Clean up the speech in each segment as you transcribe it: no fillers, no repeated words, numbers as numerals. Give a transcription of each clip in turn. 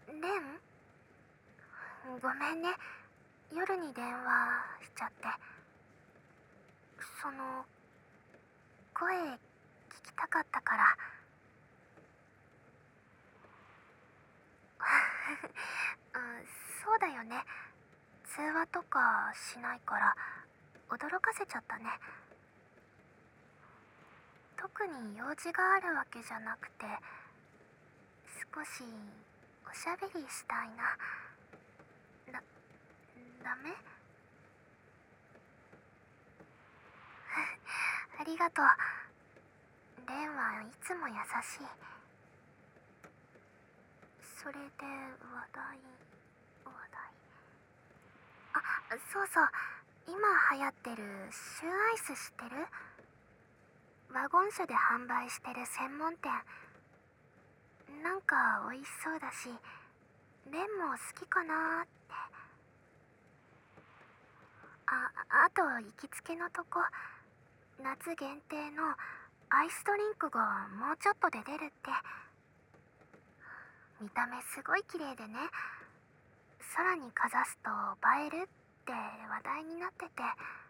レン、ごめんね。夜に電話しちゃって。声聞きたかったから。そうだよね。通話とかしないから驚かせちゃったね。特に用事があるわけじゃなくて、少しおしゃべりしたいな。ダメ？ありがとう。レンはいつも優しい。それで話題。そうそう。今流行ってるシューアイス知ってる？ワゴン車で販売してる専門店。なんか美味しそうだし、レンも好きかなーって。あと行きつけのとこ、夏限定のアイスドリンクがもうちょっとで出るって。見た目すごい綺麗でね、空にかざすと映えるって話題になってて。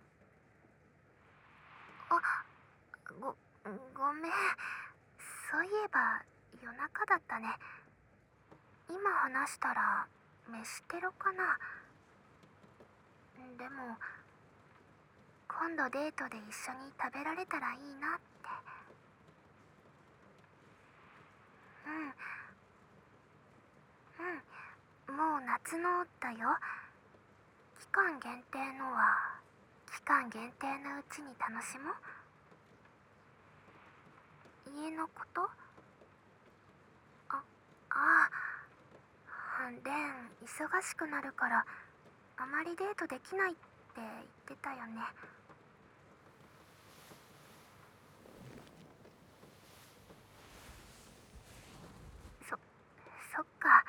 ごめん。そういえば夜中だったね。今話したら飯テロかな。でも今度デートで一緒に食べられたらいいなって。もう夏のだよ。期間限定のは期間限定のうちに楽しもう。家のこと？あレン忙しくなるからあまりデートできないって言ってたよね。そっか。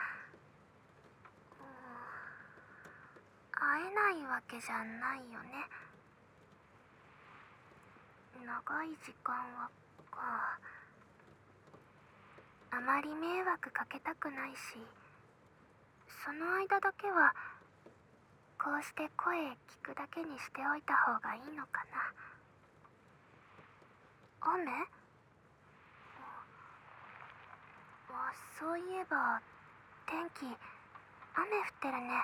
会えないわけじゃないよね。長い時間はか。あまり迷惑かけたくないし、その間だけはこうして声聞くだけにしておいた方がいいのかな。雨？そういえば天気雨降ってるね。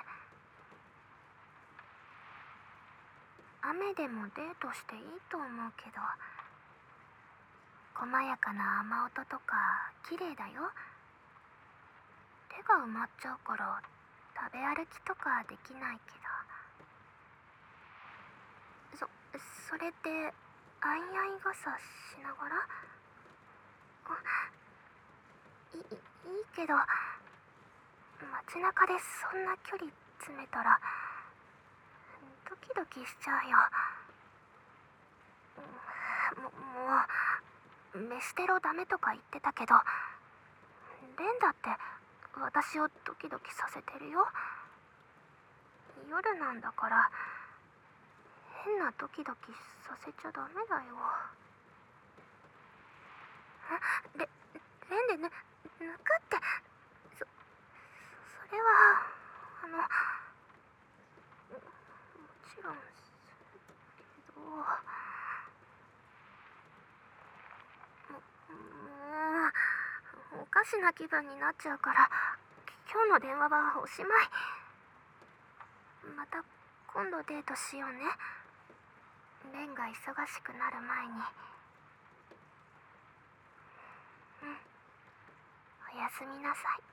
雨でもデートしていいと思うけど、細やかな雨音とか綺麗だよ。手が埋まっちゃうから食べ歩きとかできないけど。それって相合い傘しながら？いいけど、街中でそんな距離詰めたらドキドキしちゃうよ。もう飯テロダメとか言ってたけど、レンだって私をドキドキさせてるよ。夜なんだから変なドキドキさせちゃダメだよ。レンで抜くって。それはもちろんけど。おかしな気分になっちゃうから今日の電話はおしまい。また今度デートしようね。レンが忙しくなる前に。おやすみなさい。